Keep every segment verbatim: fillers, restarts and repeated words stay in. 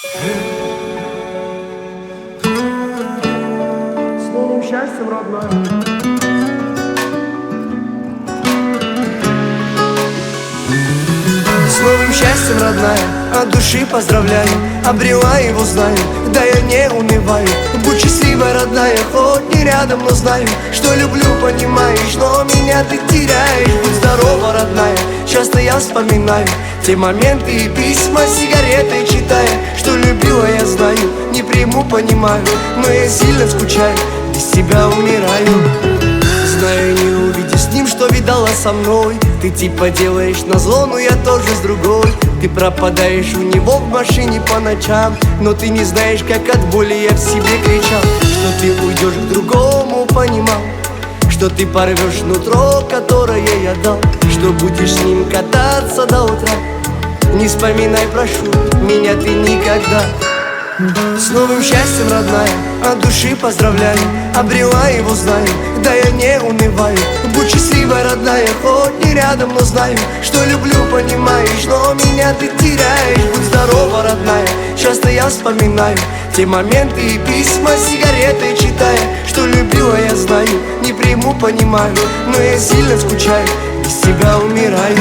С новым счастьем, родная. С новым счастьем, родная, от души поздравляю. Обрела его, знаю, да я не унываю. Будь счастлива, родная, хоть не рядом, но знаю, что люблю, понимаешь, но меня ты теряешь. Будь здорова, родная, часто я вспоминаю те моменты и письма, сигареты читая. Что любила, я знаю, не приму, понимаю, но я сильно скучаю, без тебя умираю. Знаю, не увидишь с ним, что видала со мной. Ты типа делаешь назло, но я тоже с другой. Ты пропадаешь у него в машине по ночам, но ты не знаешь, как от боли я в себе кричал. Что ты уйдешь к другому, понимал, что ты порвешь нутро, которое я дал, что будешь с ним кататься до утра. Не вспоминай, прошу, меня ты никогда. С новым счастьем, родная, от души поздравляю. Обрела его, знаю, да я не унываю. Будь счастлива, родная, хоть не рядом, но знаю, что люблю, понимаешь, но меня ты теряешь. Будь здорова, родная, часто я вспоминаю те моменты и письма, сигареты читая. Что любила, я знаю, не приму, понимаю, но я сильно скучаю, без тебя умираю.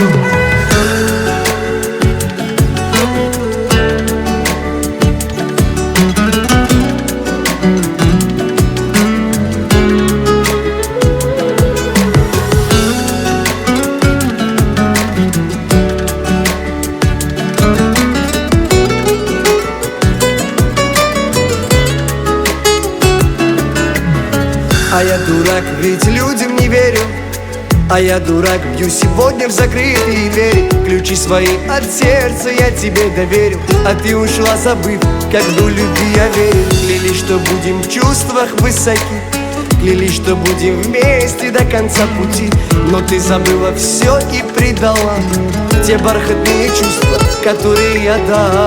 А я дурак, ведь людям не верю. А я дурак, бью сегодня в закрытые двери. Ключи свои от сердца я тебе доверил, а ты ушла, забыв, как в любви я верил. Клялись, что будем в чувствах высоки, клялись, что будем вместе до конца пути. Но ты забыла все и предала те бархатные чувства, которые я дал.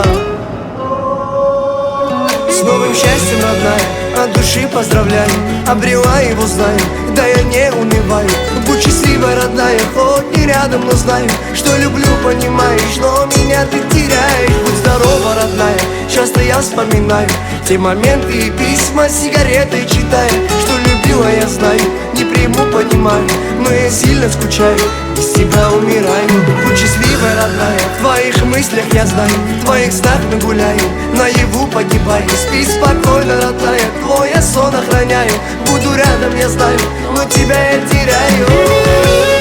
С новым счастьем, родная, от души поздравляю. Обрела его, знаю, да я не унываю. Будь счастлива, родная, хоть не рядом, но знаю, что люблю, понимаешь, но меня ты теряешь. Будь здорова, родная, часто я вспоминаю те моменты и письма, сигареты читая. Что любила, я знаю, не приму, понимаю, но я сильно скучаю, без тебя умираю. Будь счастлива, родная, в твоих мыслях я знаю, в твоих снах мы гуляем, наяву погибаю. Спи спокойно, родная, твой я сон охраняю. Буду рядом, я знаю, но тебя я теряю.